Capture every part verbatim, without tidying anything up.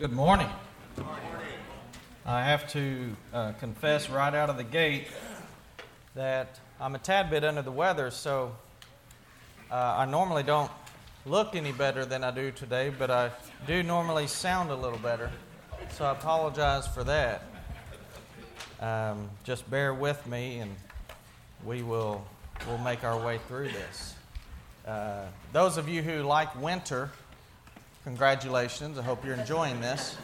Good morning. Good morning. I have to uh, confess right out of the gate that I'm a tad bit under the weather, so uh, I normally don't look any better than I do today, but I do normally sound a little better, so I apologize for that. Um, just bear with me, and we will we'll make our way through this. Uh, those of you who like winter, congratulations. I hope you're enjoying this.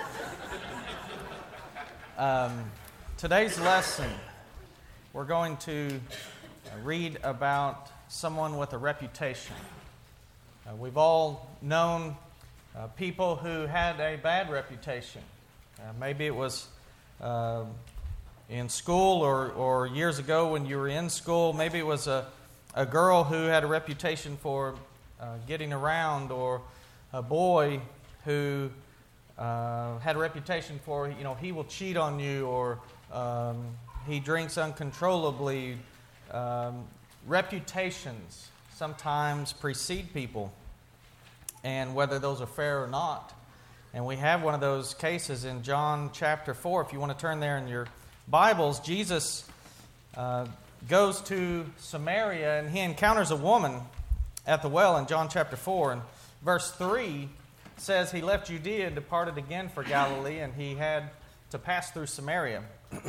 Um, today's lesson, we're going to read about someone with a reputation. Uh, we've all known uh, people who had a bad reputation. Uh, maybe it was uh, in school or, or years ago when you were in school. Maybe it was a, a girl who had a reputation for uh, getting around, or a boy who uh, had a reputation for, you know, he will cheat on you, or um, he drinks uncontrollably. Um, reputations sometimes precede people, and whether those are fair or not. And we have one of those cases in John chapter four. If you want to turn there in your Bibles, Jesus uh, goes to Samaria, and he encounters a woman at the well in John chapter four. And verse three says he left Judea and departed again for Galilee, and he had to pass through Samaria.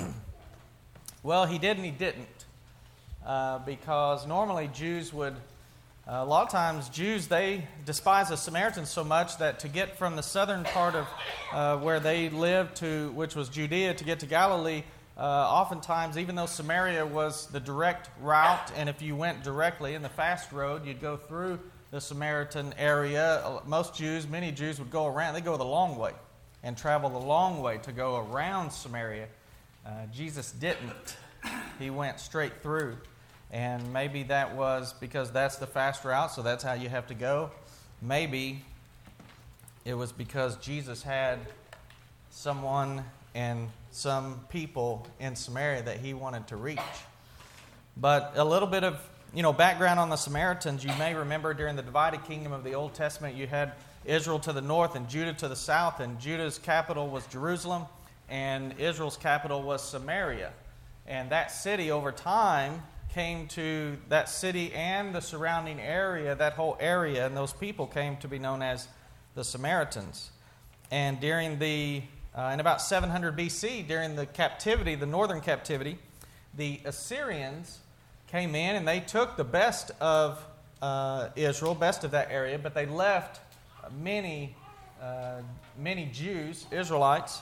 Well, he did and he didn't, uh, because normally Jews would, uh, a lot of times Jews, they despise the Samaritans so much that to get from the southern part of uh, where they lived to, which was Judea, to get to Galilee, uh, oftentimes, even though Samaria was the direct route, and if you went directly in the fast road, you'd go through the Samaritan area. Most Jews, many Jews would go around. They go the long way and travel the long way to go around Samaria. Uh, Jesus didn't. He went straight through. And maybe that was because that's the fast route, so that's how you have to go. Maybe it was because Jesus had someone and some people in Samaria that he wanted to reach. But a little bit of You know, background on the Samaritans, you may remember during the divided kingdom of the Old Testament, you had Israel to the north and Judah to the south, and Judah's capital was Jerusalem, and Israel's capital was Samaria. And that city over time came to, that city and the surrounding area, that whole area, and those people came to be known as the Samaritans. And during the, uh, in about seven hundred B C, during the captivity, the northern captivity, the Assyrians came in and they took the best of uh, Israel, best of that area, but they left many, uh, many Jews, Israelites,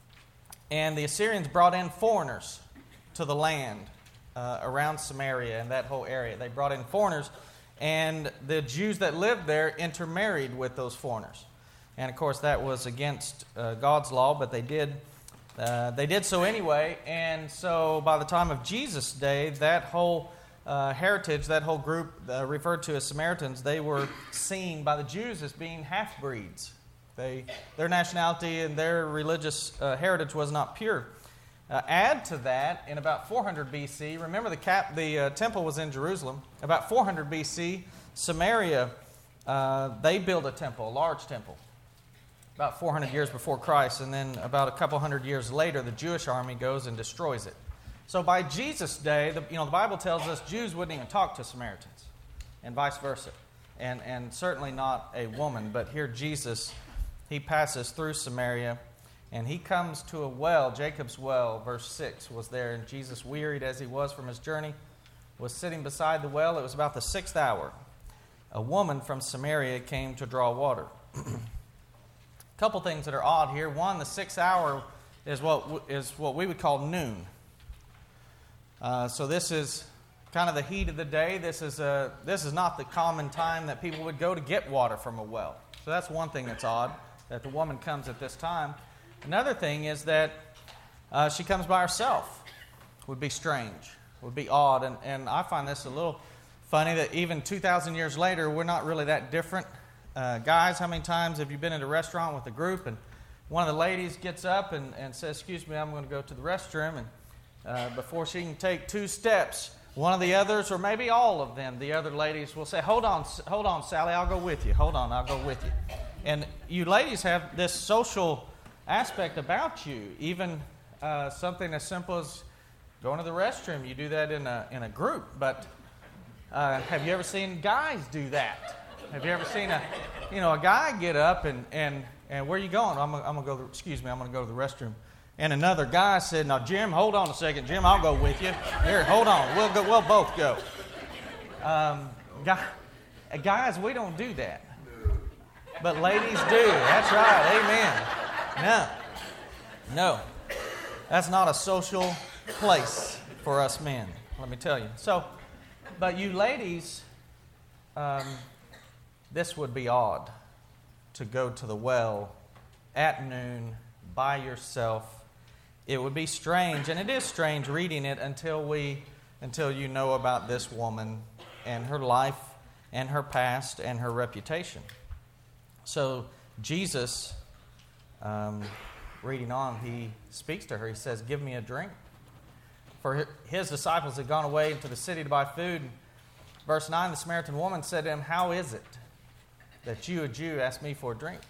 and the Assyrians brought in foreigners to the land uh, around Samaria and that whole area. They brought in foreigners, and the Jews that lived there intermarried with those foreigners. And of course, that was against uh, God's law, but they did. Uh, they did so anyway, and so by the time of Jesus' day, that whole uh, heritage, that whole group uh, referred to as Samaritans, they were seen by the Jews as being half-breeds. They, their nationality and their religious uh, heritage was not pure. Uh, add to that, in about four hundred B C, remember the, cap, the uh, temple was in Jerusalem. About four hundred B C, Samaria, uh, they built a temple, a large temple. About four hundred years before Christ, and then about a couple hundred years later, the Jewish army goes and destroys it. So by Jesus' day, the, you know, the Bible tells us Jews wouldn't even talk to Samaritans, and vice versa, and and certainly not a woman. But here Jesus, he passes through Samaria, and he comes to a well, Jacob's well. Verse six was there, and Jesus, wearied as he was from his journey, was sitting beside the well. It was about the sixth hour. A woman from Samaria came to draw water. Couple things that are odd here. One, the sixth hour is what is what we would call noon. Uh, so this is kind of the heat of the day. This is a this is not the common time that people would go to get water from a well. So that's one thing that's odd, that the woman comes at this time. Another thing is that uh, she comes by herself. Would be strange. Would be odd, and and I find this a little funny that even two thousand years later, we're not really that different. Uh, guys, how many times have you been in a restaurant with a group and one of the ladies gets up and, and says, excuse me, I'm going to go to the restroom, and uh, before she can take two steps, one of the others, or maybe all of them, the other ladies will say, hold on, hold on, Sally, I'll go with you. Hold on, I'll go with you. and you ladies have this social aspect about you. Even uh, something as simple as going to the restroom. You do that in a in a group. But uh, have you ever seen guys do that? Have you ever seen a you know a guy get up and and, and where are you going? I'm gonna, I'm gonna go. To, excuse me. I'm gonna go to the restroom. And another guy said, "Now, Jim, hold on a second. Jim, I'll go with you. Here, hold on. We'll go. We'll both go." Um, guy, guys, we don't do that. But ladies do. That's right. Amen. No. No. That's not a social place for us men, let me tell you. So, but you ladies, um, this would be odd to go to the well at noon by yourself. It would be strange, and it is strange reading it until we, until you know about this woman and her life and her past and her reputation. So Jesus, um, reading on, he speaks to her. He says, "Give me a drink." For his disciples had gone away into the city to buy food. Verse nine, the Samaritan woman said to him, "How is it that you, a Jew, ask me for a drink?"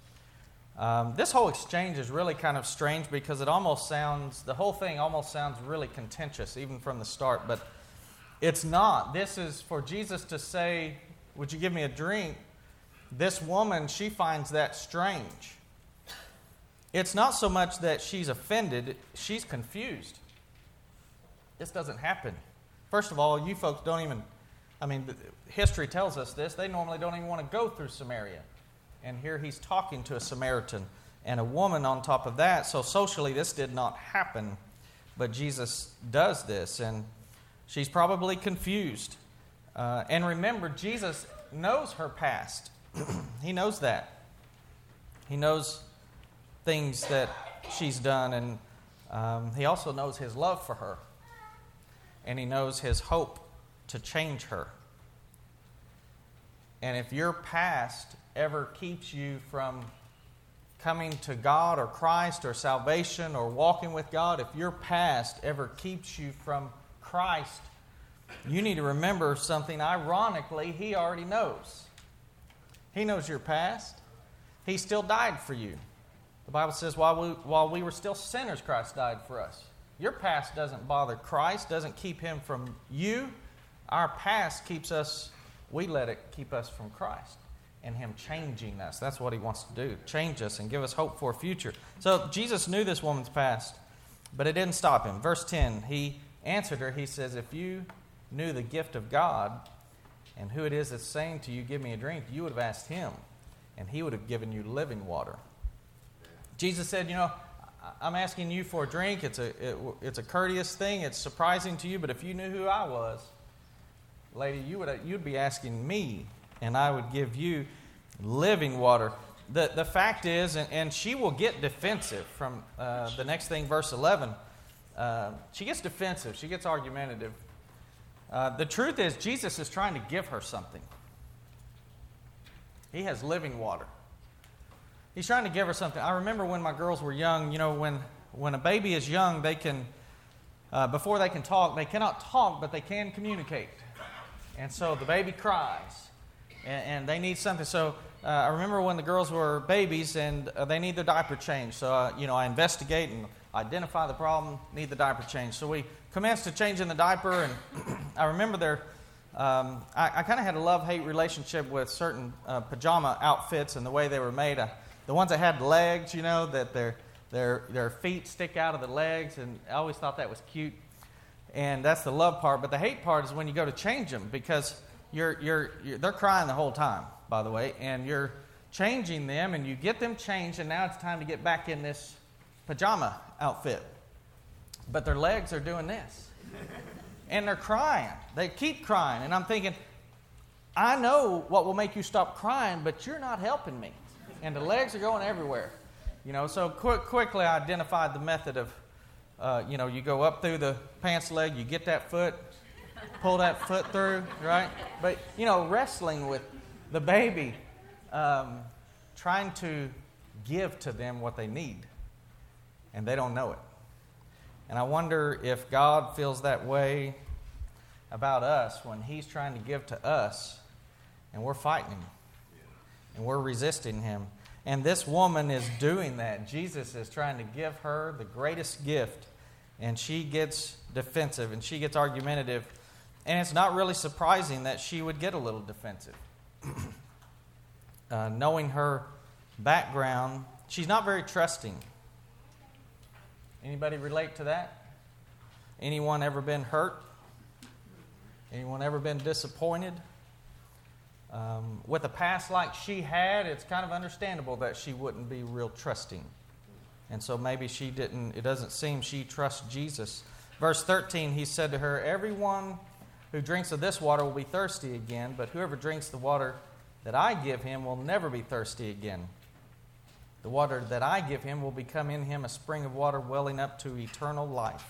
Um, this whole exchange is really kind of strange because it almost sounds, the whole thing almost sounds really contentious, even from the start. But it's not. This is for Jesus to say, "Would you give me a drink?" This woman, she finds that strange. It's not so much that she's offended, she's confused. This doesn't happen. First of all, you folks don't even, I mean, history tells us this, they normally don't even want to go through Samaria. And here he's talking to a Samaritan and a woman on top of that. So socially, this did not happen. But Jesus does this, and she's probably confused. Uh, and remember, Jesus knows her past. He knows that. He knows things that she's done, and um, he also knows his love for her. And he knows his hope to change her. And if your past ever keeps you from coming to God or Christ or salvation or walking with God, if your past ever keeps you from Christ, you need to remember something. Ironically, he already knows. He knows your past. He still died for you. The Bible says while we, while we were still sinners, Christ died for us. Your past doesn't bother Christ, doesn't keep him from you. Our past keeps us, we let it keep us from Christ and him changing us. That's what he wants to do, change us and give us hope for a future. So Jesus knew this woman's past, but it didn't stop him. Verse ten, he answered her, he says, "If you knew the gift of God and who it is that's saying to you, 'Give me a drink,' you would have asked him, and he would have given you living water." Jesus said, you know, I'm asking you for a drink. It's a it, it's a courteous thing. It's surprising to you, but if you knew who I was, lady, you would you'd be asking me, and I would give you living water. The the fact is, and, and she will get defensive from uh, the next thing, verse eleven. Uh, she gets defensive. She gets argumentative. Uh, the truth is, Jesus is trying to give her something. He has living water. He's trying to give her something. I remember when my girls were young, you know, when, when a baby is young, they can, uh, before they can talk, they cannot talk, but they can communicate. And so the baby cries, and, and they need something. So uh, I remember when the girls were babies, and uh, they need their diaper changed. So, uh, you know, I investigate and identify the problem, need the diaper changed. So we commenced to changing the diaper, and I remember there, um, I, I kind of had a love-hate relationship with certain uh, pajama outfits and the way they were made. I, The ones that had legs, you know, that their their their feet stick out of the legs, and I always thought that was cute. And that's the love part. But the hate part is when you go to change them, because you're you're, you're they're crying the whole time, by the way, and you're changing them, and you get them changed, and now it's time to get back in this pajama outfit. But their legs are doing this, and they're crying. They keep crying, and I'm thinking, I know what will make you stop crying, but you're not helping me. And the legs are going everywhere. You know, so quick, quickly I identified the method of, uh, you know, you go up through the pants leg, you get that foot, pull that foot through, right? But, you know, wrestling with the baby, um, trying to give to them what they need. And they don't know it. And I wonder if God feels that way about us when he's trying to give to us and we're fighting him. and we're resisting him. And this woman is doing that. Jesus is trying to give her the greatest gift, and she gets defensive and she gets argumentative. And it's not really surprising that she would get a little defensive. uh, knowing her background, she's not very trusting. Anybody relate to that? Anyone ever been hurt? Anyone ever been disappointed? Um, with a past like she had, it's kind of understandable that she wouldn't be real trusting. And so maybe she didn't, it doesn't seem she trusts Jesus. Verse thirteen, he said to her, "Everyone who drinks of this water will be thirsty again, but whoever drinks the water that I give him will never be thirsty again. The water that I give him will become in him a spring of water welling up to eternal life."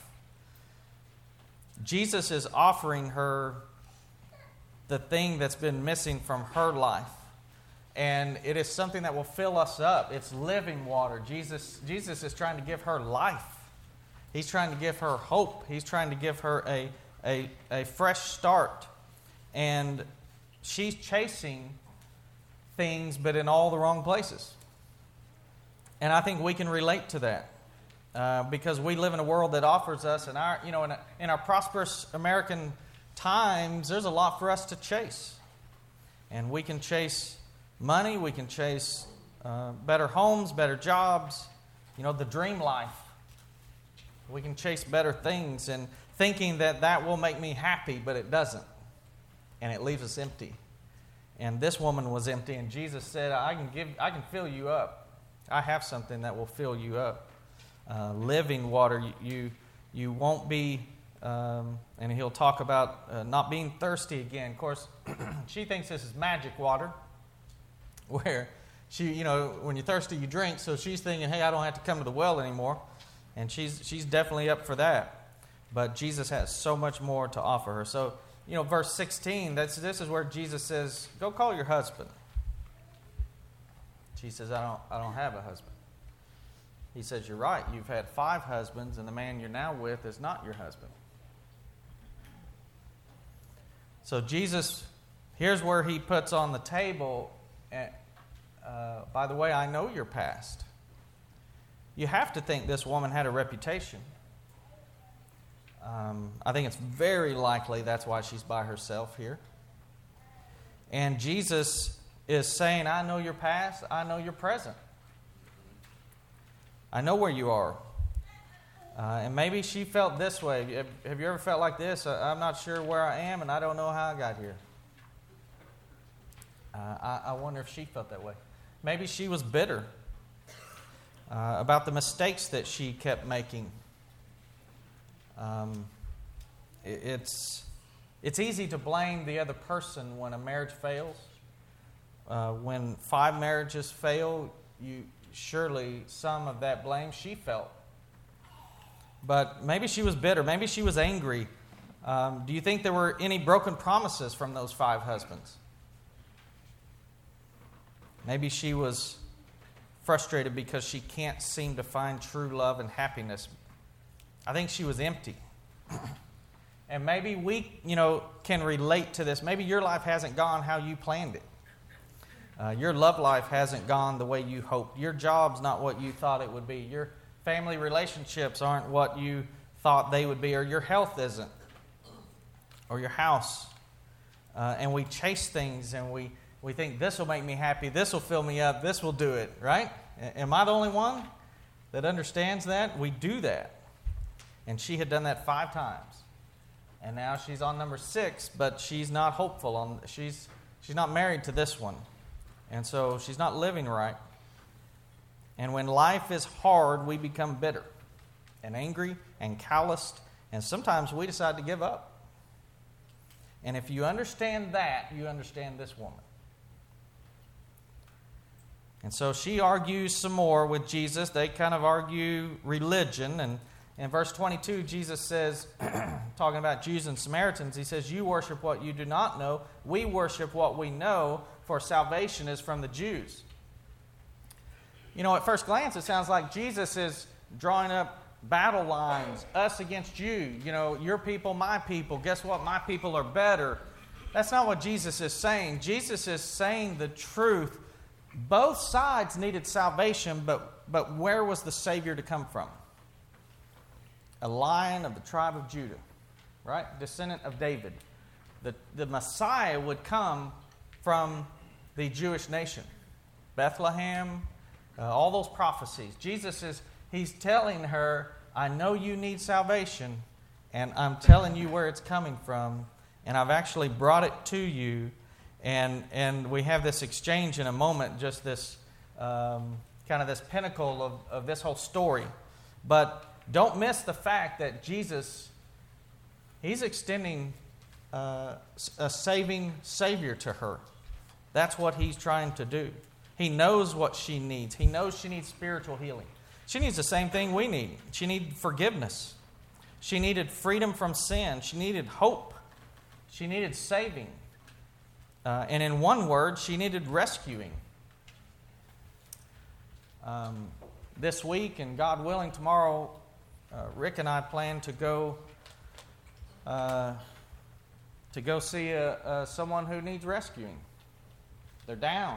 Jesus is offering her the thing that's been missing from her life. And it is something that will fill us up. It's living water. Jesus, Jesus is trying to give her life. He's trying to give her hope. He's trying to give her a, a, a fresh start. And she's chasing things, but in all the wrong places. And I think we can relate to that. Uh, because we live in a world that offers us, in our, you know, in, a, in our prosperous American times, there's a lot for us to chase. And we can chase money, we can chase uh, better homes, better jobs, you know, the dream life. We can chase better things and thinking that that will make me happy, but it doesn't. And it leaves us empty. And this woman was empty, and Jesus said, I can give, I can fill you up. I have something that will fill you up. Uh, living water, you, you, you won't be... Um, and he'll talk about uh, not being thirsty again. Of course, she thinks this is magic water, where she, you know, when you're thirsty, you drink. So she's thinking, hey, I don't have to come to the well anymore. And she's she's definitely up for that. But Jesus has so much more to offer her. So, you know, verse sixteen, that's this is where Jesus says, go call your husband. She says, I don't, I don't have a husband. He says, you're right. You've had five husbands, and the man you're now with is not your husband. So Jesus, here's where he puts on the table, uh, by the way, I know your past. You have to think this woman had a reputation. Um, I think it's very likely that's why she's by herself here. And Jesus is saying, I know your past, I know your present. I know where you are. Uh, and maybe she felt this way. Have, have you ever felt like this? Uh, I'm not sure where I am, and I don't know how I got here. Uh, I, I wonder if she felt that way. Maybe she was bitter uh, about the mistakes that she kept making. Um, it, it's it's easy to blame the other person when a marriage fails. Uh, when five marriages fail, you surely some of that blame she felt. But maybe she was bitter. Maybe she was angry. Um, do you think there were any broken promises from those five husbands? Maybe she was frustrated because she can't seem to find true love and happiness. I think she was empty. And maybe we, you know, can relate to this. Maybe your life hasn't gone how you planned it. Uh, your love life hasn't gone the way you hoped. Your job's not what you thought it would be. Your family relationships aren't what you thought they would be, or your health isn't, or your house. Uh, and we chase things, and we, we think, this will make me happy, this will fill me up, this will do it, right? Am I the only one that understands that? We do that. And she had done that five times. And now she's on number six, but she's not hopeful. On she's she's not married to this one. And so she's not living right. And when life is hard, we become bitter and angry and calloused, and sometimes we decide to give up. And if you understand that, you understand this woman. And so she argues some more with Jesus. They kind of argue religion. And in verse twenty-two, Jesus says, talking about Jews and Samaritans, he says, you worship what you do not know. We worship what we know, for salvation is from the Jews. You know, at first glance, it sounds like Jesus is drawing up battle lines, us against you. You know, your people, my people. Guess what? My people are better. That's not what Jesus is saying. Jesus is saying the truth both sides needed salvation, but, but where was the Savior to come from? A lion of the tribe of Judah, right? Descendant of David. The, the Messiah would come from the Jewish nation. Bethlehem, uh, all those prophecies. Jesus is, he's telling her, I know you need salvation, and I'm telling you where it's coming from, and I've actually brought it to you. And and we have this exchange in a moment, just this um, kind of this pinnacle of, of this whole story. But don't miss the fact that Jesus, he's extending uh, a saving Savior to her. That's what he's trying to do. He knows what she needs. He knows she needs spiritual healing. She needs the same thing we need. She needed forgiveness. She needed freedom from sin. She needed hope. She needed saving. Uh, and in one word, she needed rescuing. Um, this week, and God willing, tomorrow, uh, Rick and I plan to go uh, to go see a, a, someone who needs rescuing. They're down.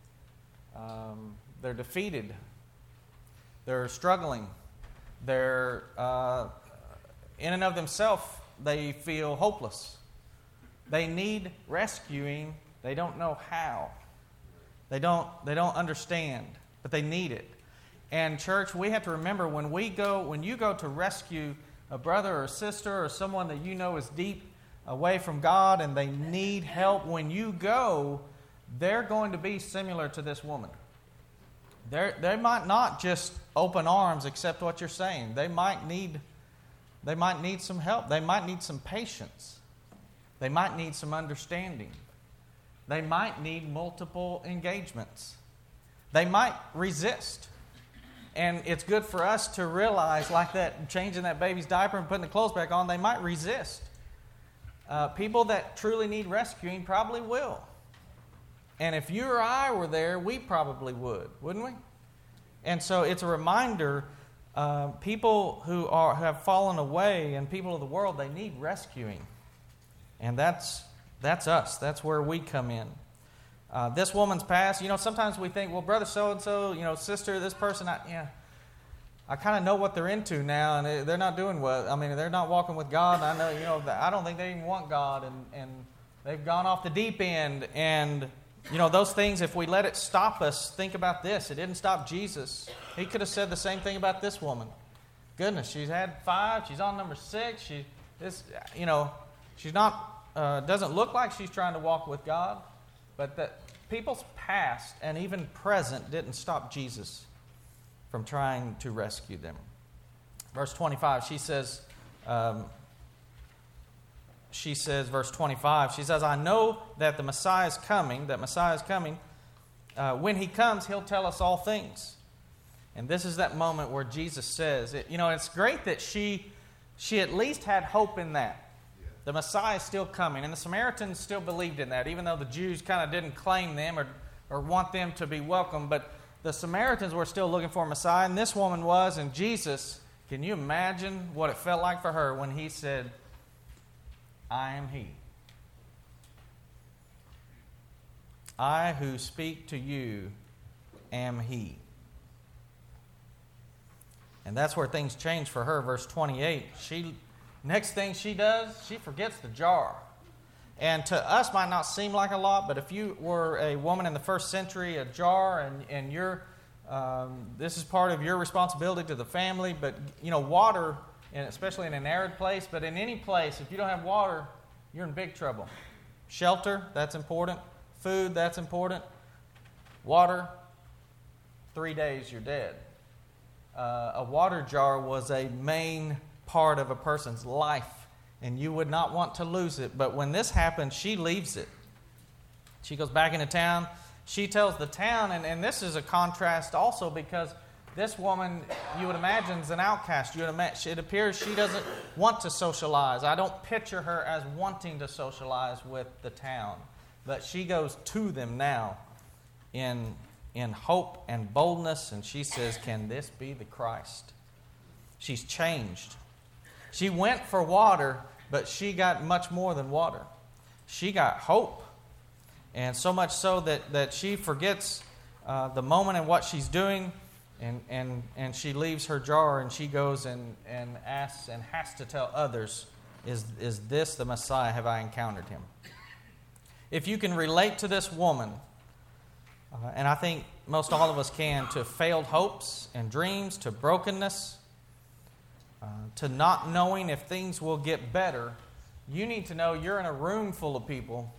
Um, they're defeated. They're struggling. They're uh, in and of themselves, they feel hopeless. They need rescuing. They don't know how. They don't, they don't understand, but they need it. And church, we have to remember when we go, when you go to rescue a brother or a sister or someone that you know is deep away from God and they need help, when you go, they're going to be similar to this woman. They're, they might not just open arms accept what you're saying. They might need, they might need some help. They might need some patience. They might need some understanding. They might need multiple engagements. They might resist. And it's good for us to realize, like that, changing that baby's diaper and putting the clothes back on, they might resist. Uh, people that truly need rescuing probably will. And if you or I were there, we probably would, wouldn't we? And so it's a reminder, uh, people who are who have fallen away and people of the world, they need rescuing. And that's that's us. That's where we come in. Uh, this woman's past, you know, sometimes we think, well, brother so-and-so, you know, sister, this person, I, yeah, I kind of know what they're into now, and they're not doing well. I mean, they're not walking with God. I know, you know, I don't think they even want God, and, and they've gone off the deep end. And, you know, those things, if we let it stop us, think about this. It didn't stop Jesus. He could have said the same thing about this woman. Goodness, she's had five. She's on number six. She, this, you know, she's not, uh, doesn't look like she's trying to walk with God. But that people's past and even present didn't stop Jesus from trying to rescue them. Verse twenty-five, she says, um, she says, verse twenty-five, she says, I know that the Messiah is coming, that Messiah is coming. Uh, when he comes, he'll tell us all things. And this is that moment where Jesus says, it, you know, it's great that she, she at least had hope in that. The Messiah is still coming. And the Samaritans still believed in that, even though the Jews kind of didn't claim them or, or want them to be welcome. But the Samaritans were still looking for a Messiah, and this woman was. And Jesus, can you imagine what it felt like for her when he said, I am he. I who speak to you am he. And that's where things change for her. Verse twenty-eight, she... Next thing she does, she forgets the jar. And to us might not seem like a lot, but if you were a woman in the first century, a jar, and, and you're, um, this is part of your responsibility to the family. But, you know, water, and especially in an arid place, but in any place, if you don't have water, you're in big trouble. Shelter, that's important. Food, that's important. Water, three days, you're dead. Uh, a water jar was a main part of a person's life, and you would not want to lose it. But when this happens, she leaves it. She goes back into town. She tells the town, and, and this is a contrast also because this woman, you would imagine, is an outcast. You would imagine, it appears she doesn't want to socialize. I don't picture her as wanting to socialize with the town, but she goes to them now in, in hope and boldness, and she says, can this be the Christ? She's changed. She went for water, but she got much more than water. She got hope. And so much so that, that she forgets uh, the moment and what she's doing, and, and, and she leaves her jar and she goes and, and asks and has to tell others, is, is this the Messiah? Have I encountered him? If you can relate to this woman, uh, and I think most all of us can, to failed hopes and dreams, to brokenness, uh, to not knowing if things will get better, you need to know you're in a room full of people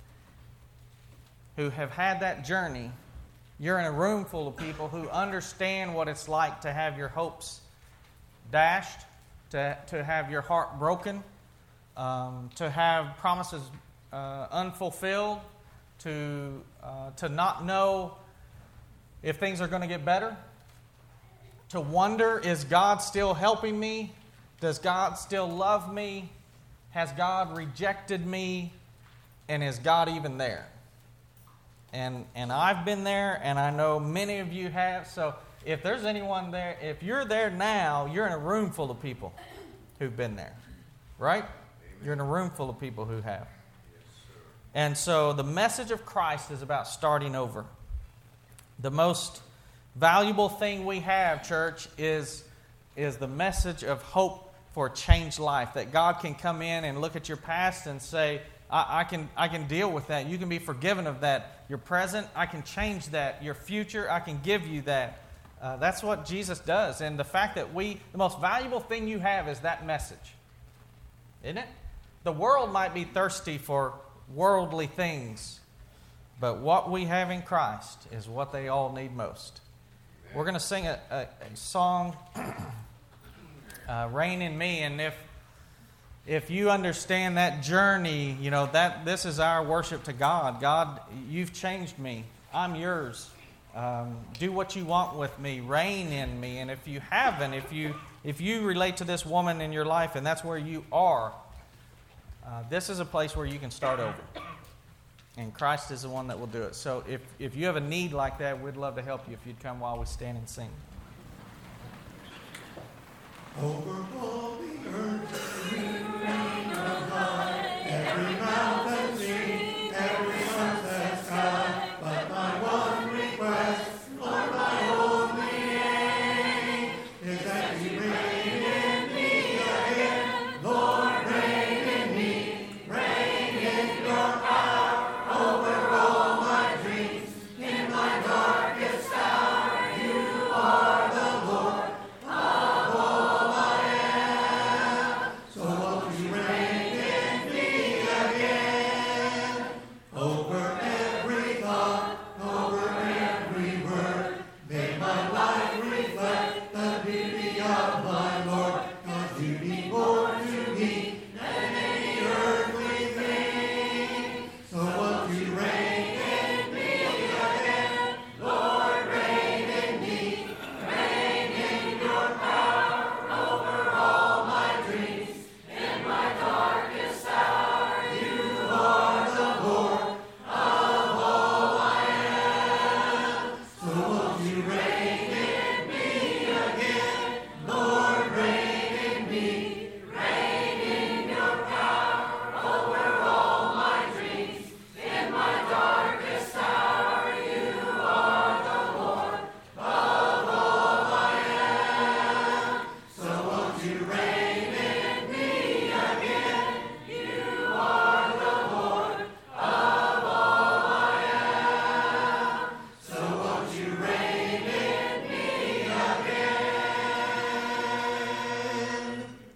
who have had that journey. You're in a room full of people who understand what it's like to have your hopes dashed, to, to have your heart broken, um, to have promises uh, unfulfilled, to, uh, to not know if things are going to get better, to wonder, is God still helping me? Does God still love me? Has God rejected me? And is God even there? And and I've been there, and I know many of you have. So if there's anyone there, if you're there now, you're in a room full of people who've been there, right? Amen. You're in a room full of people who have. Yes, sir. And so the message of Christ is about starting over. The most valuable thing we have, church, is, is the message of hope for a changed life. That God can come in and look at your past and say, I, I can I can deal with that. You can be forgiven of that. Your present, I can change that. Your future, I can give you that. Uh, that's what Jesus does. And the fact that we, the most valuable thing you have is that message. Isn't it? The world might be thirsty for worldly things, but what we have in Christ is what they all need most. We're going to sing a, a, a song, uh, Reign in Me, and if If you understand that journey, you know, that this is our worship to God. God, you've changed me. I'm yours. Um, do what you want with me. Reign in me. And if you haven't, if you if you relate to this woman in your life and that's where you are, uh, this is a place where you can start over. And Christ is the one that will do it. So if, if you have a need like that, we'd love to help you if you'd come while we stand and sing. Over all.